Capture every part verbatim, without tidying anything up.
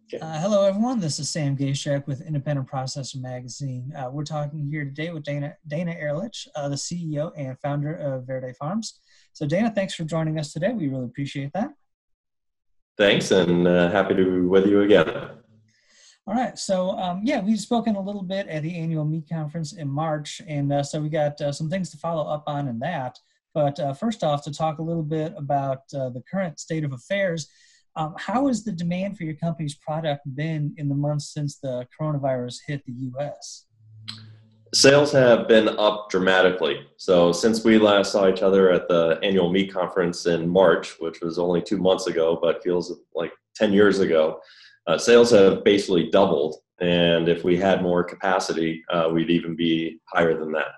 Okay. Uh, hello, everyone. This is Sam Gayshak with Independent Processor Magazine. Uh, we're talking here today with Dana Dana Ehrlich, uh, the C E O and founder of Verde Farms. So, Dana, thanks for joining us today. We really appreciate that. Thanks, and uh, happy to be with you again. All right. So, um, yeah, we've spoken a little bit at the annual meat conference in March, and uh, so we got uh, some things to follow up on in that. But uh, first off, to talk a little bit about uh, the current state of affairs. Um, how has the demand for your company's product been in the months since the coronavirus hit the U S? Sales have been up dramatically. So since we last saw each other at the annual meat conference in March, which was only two months ago, but feels like ten years ago, uh, sales have basically doubled. And if we had more capacity, uh, we'd even be higher than that.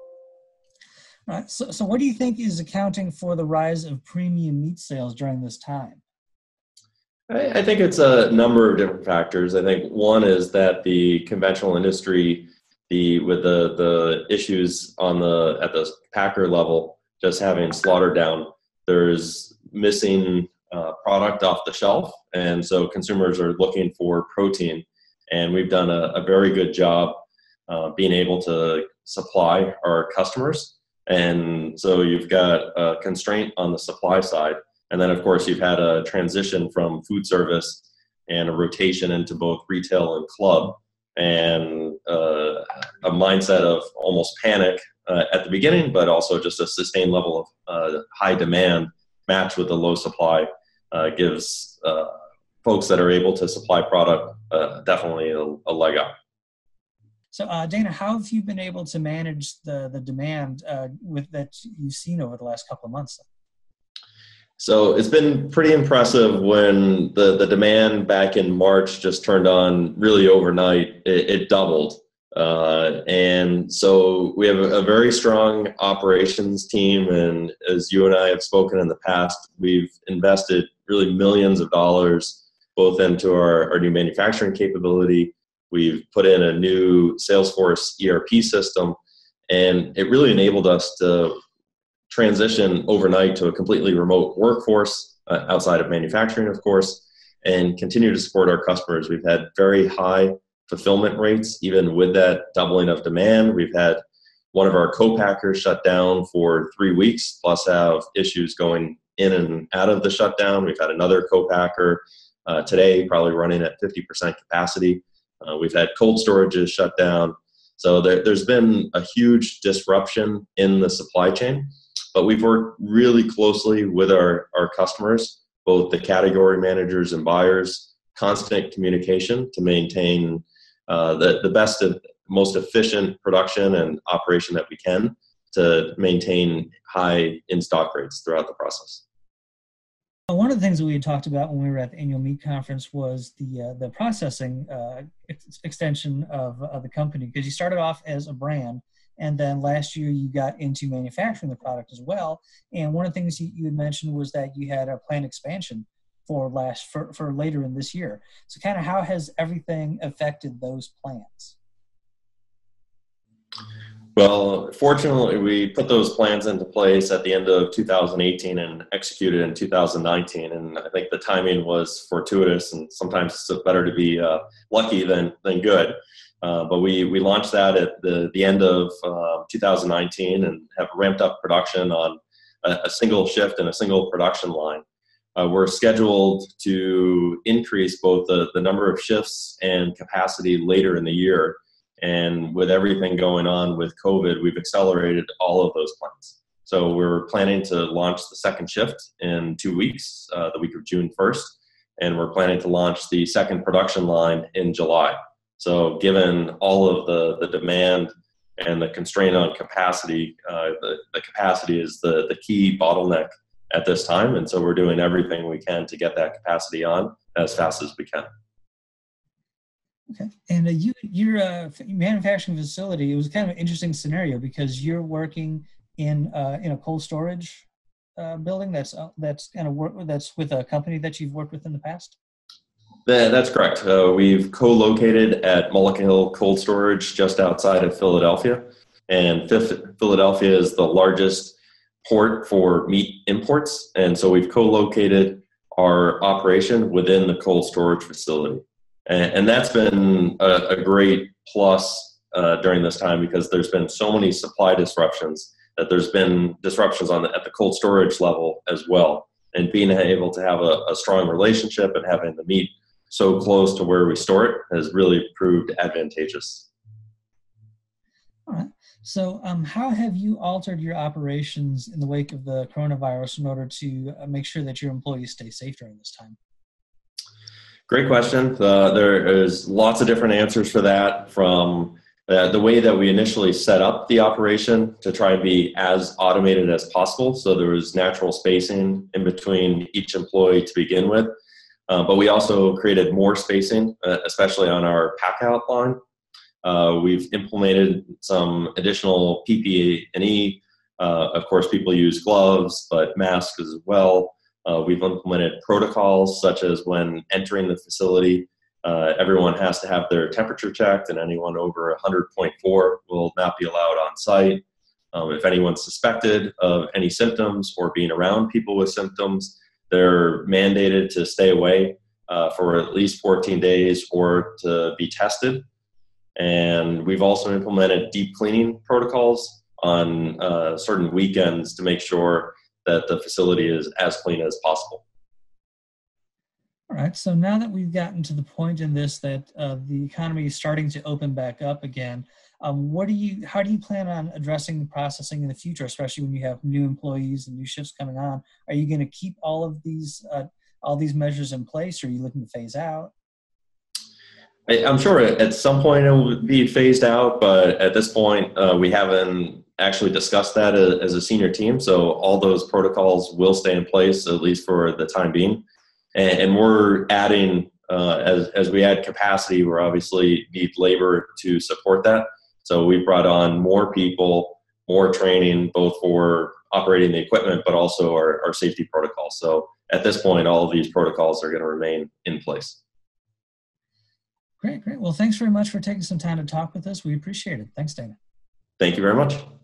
All right. So, so what do you think is accounting for the rise of premium meat sales during this time? I think it's a number of different factors. I think one is that the conventional industry, the with the the issues on the at the packer level, just having slaughter down, there's missing uh, product off the shelf, and so consumers are looking for protein. And we've done a, a very good job uh, being able to supply our customers. And so you've got a constraint on the supply side. And then, of course, you've had a transition from food service and a rotation into both retail and club, and uh, a mindset of almost panic uh, at the beginning, but also just a sustained level of uh, high demand matched with the low supply uh, gives uh, folks that are able to supply product uh, definitely a, a leg up. So, uh, Dana, how have you been able to manage the, the demand uh, with that you've seen over the last couple of months? So it's been pretty impressive when the, the demand back in March just turned on really overnight. It, it doubled. Uh, and so we have a, a very strong operations team. And as you and I have spoken in the past, we've invested really millions of dollars both into our, our new manufacturing capability. We've put in a new Salesforce E R P system, and it really enabled us to transition overnight to a completely remote workforce uh, outside of manufacturing, of course, and continue to support our customers. We've had very high fulfillment rates, even with that doubling of demand. We've had one of our co-packers shut down for three weeks, plus have issues going in and out of the shutdown. We've had another co-packer uh, today, probably running at fifty percent capacity. Uh, we've had cold storages shut down. So there, there's been a huge disruption in the supply chain. But we've worked really closely with our, our customers, both the category managers and buyers, constant communication to maintain uh, the, the best, of, most efficient production and operation that we can to maintain high in-stock rates throughout the process. One of the things that we had talked about when we were at the annual meat conference was the uh, the processing uh, ex- extension of, of the company, because you started off as a brand. And then last year you got into manufacturing the product as well. And one of the things you, you had mentioned was that you had a planned expansion for last for, for later in this year. So kind of how has everything affected those plans? Well, fortunately, we put those plans into place at the end of two thousand eighteen and executed in two thousand nineteen. And I think the timing was fortuitous, and sometimes it's better to be uh, lucky than, than good. Uh, but we, we launched that at the, the end of uh, two thousand nineteen and have ramped up production on a, a single shift and a single production line. Uh, we're scheduled to increase both the, the number of shifts and capacity later in the year. And with everything going on with COVID, we've accelerated all of those plans. So we're planning to launch the second shift in two weeks, uh, the week of June first. And we're planning to launch the second production line in July. So given all of the, the demand and the constraint on capacity, uh, the, the capacity is the, the key bottleneck at this time. And so we're doing everything we can to get that capacity on as fast as we can. Okay. And uh, you, your uh, manufacturing facility, it was kind of an interesting scenario because you're working in uh, in a cold storage uh, building that's uh, that's kind of work that's with a company that you've worked with in the past. That's correct. Uh, we've co-located at Mulligan Hill Cold Storage just outside of Philadelphia, and Philadelphia is the largest port for meat imports, and so we've co-located our operation within the cold storage facility. And, and that's been a, a great plus uh, during this time, because there's been so many supply disruptions that there's been disruptions on the, at the cold storage level as well. And being able to have a, a strong relationship and having the meat so close to where we store it has really proved advantageous. All right. So um, how have you altered your operations in the wake of the coronavirus in order to uh, make sure that your employees stay safe during this time? Great question. Uh, there is lots of different answers for that, from uh, the way that we initially set up the operation to try and be as automated as possible. So there was natural spacing in between each employee to begin with. Uh, but we also created more spacing, uh, especially on our pack out line. Uh, we've implemented some additional P P E. Uh, of course, people use gloves, but masks as well. Uh, we've implemented protocols such as when entering the facility, uh, everyone has to have their temperature checked, and anyone over one hundred point four will not be allowed on site. Um, if anyone's suspected of any symptoms or being around people with symptoms, they're mandated to stay away uh, for at least fourteen days or to be tested. And we've also implemented deep cleaning protocols on uh, certain weekends to make sure that the facility is as clean as possible. All right. So now that we've gotten to the point in this that uh, the economy is starting to open back up again, um, what do you? How do you plan on addressing the processing in the future, especially when you have new employees and new shifts coming on? Are you going to keep all of these uh, all these measures in place, or are you looking to phase out? I'm sure at some point it will be phased out, but at this point uh, we haven't actually discussed that as a senior team. So all those protocols will stay in place, at least for the time being. And, and we're adding, uh, as, as we add capacity, we're obviously need labor to support that. So we brought on more people, more training, both for operating the equipment, but also our, our safety protocols. So at this point, all of these protocols are going to remain in place. Great, great. Well, thanks very much for taking some time to talk with us. We appreciate it. Thanks, Dana. Thank you very much.